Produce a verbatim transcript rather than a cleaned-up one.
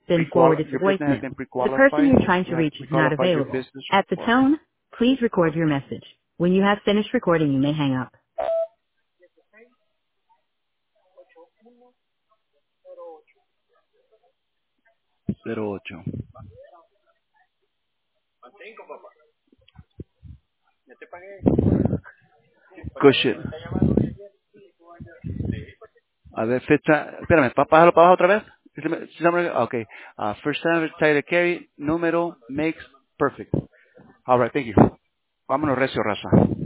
been Pre-qual- forwarded to your business has voicemail. been The person pre-qualified. you're trying We to have reach is not pre-qualified your available. business At the for tone, please record your message. When you have finished recording, you may hang up. cero ocho. Good shit. A ver, fecha. Espérame, pa- pájalo para abajo otra vez. Sísame- sísame- Okay. Uh, first time title carry, número, makes, perfect. All right, thank you. Vámonos recio, raza.